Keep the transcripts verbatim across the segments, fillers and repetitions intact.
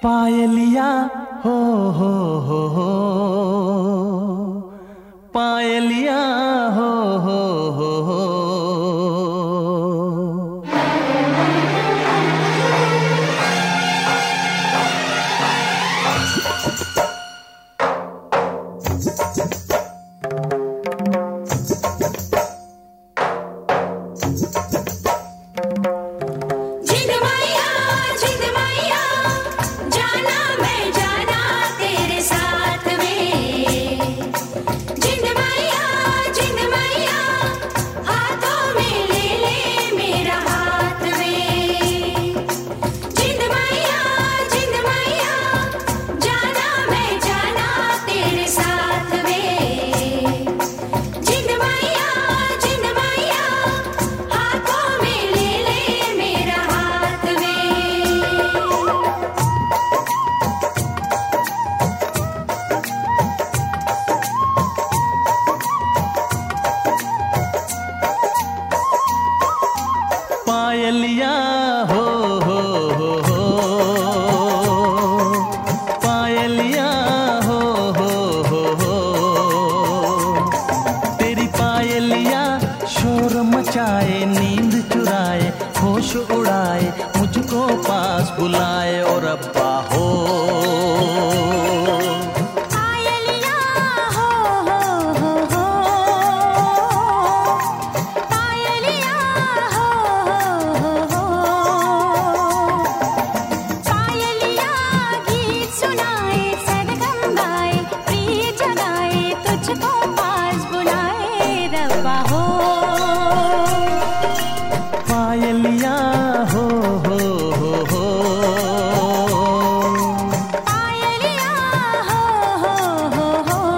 पायलिया हो हो हो हो, पायलिया हो हो हो हो। पायलिया हो हो हो हो, पायलिया हो हो हो हो। तेरी पायलिया शोर मचाए, नींद चुराए, होश उड़ाए, मुझको पास बुलाए और अब्बा हो। पायलिया हो हो हो हो, पायलिया हो हो हो हो।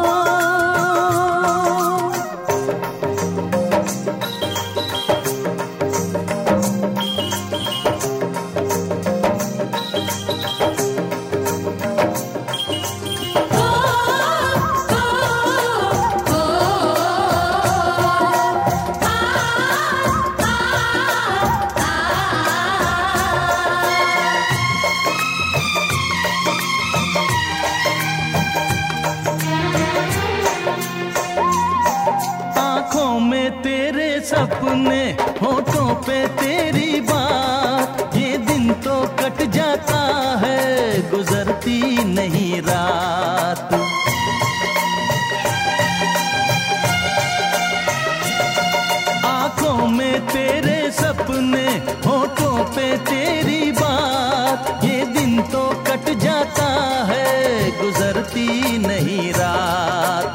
आँखों में तेरे सपने, होठों पे तेरी बात, ये दिन तो कट जाता है, गुजरती नहीं रात। आँखों में तेरे सपने, होठों पे तेरी बात, ये दिन तो कट जाता है, गुजरती नहीं रात।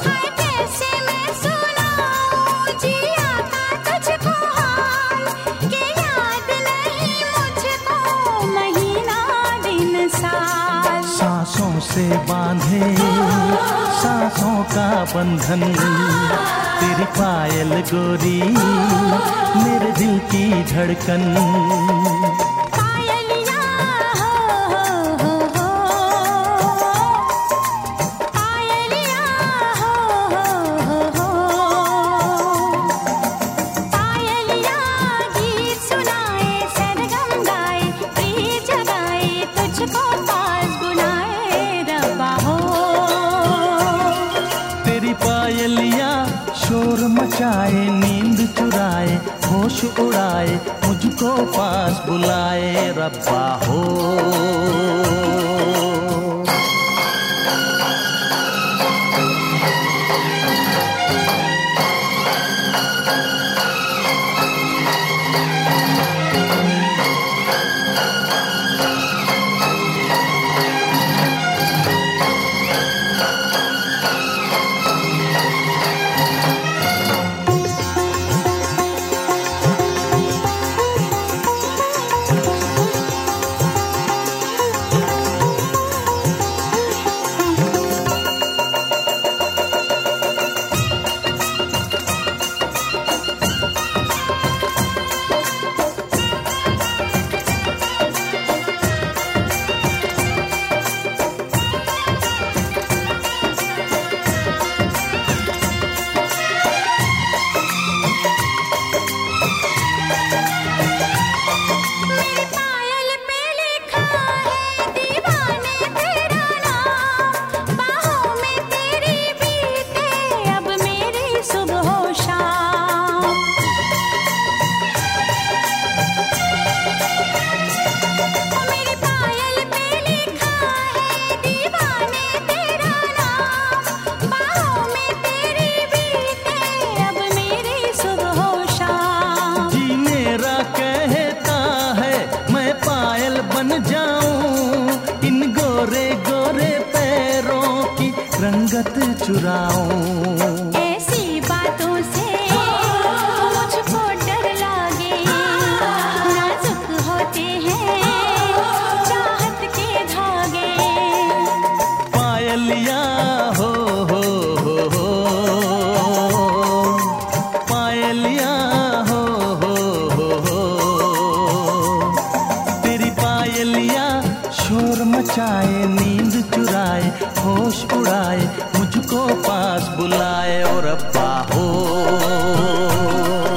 सांसों से बांधे सांसों का बंधन, तेरी पायल गोरी मेरे दिल की धड़कन। पायलिया हो हो हो, पायलिया हो हो हो हो। पायलिया गीत सुनाए, सरगम गाए, प्रीत जगाए, तुझको पास बुलाए रब्बा हो। तेरी पायलिया शोर मचाए, नींद चुराए, होश उड़ाए, मुझको पास बुलाए रब्बा हो। चाहत चुराऊं। ऐसी बातों से मुझको डर लागे, नाजुक होते हैं चाहत के धागे। पायलिया हो हो हो हो, पायलिया हो हो हो हो, तेरी पायलिया शोर मचाए, नींद चुराए, होश उड़ाए, मुझको पास बुलाए और अब्बा हो।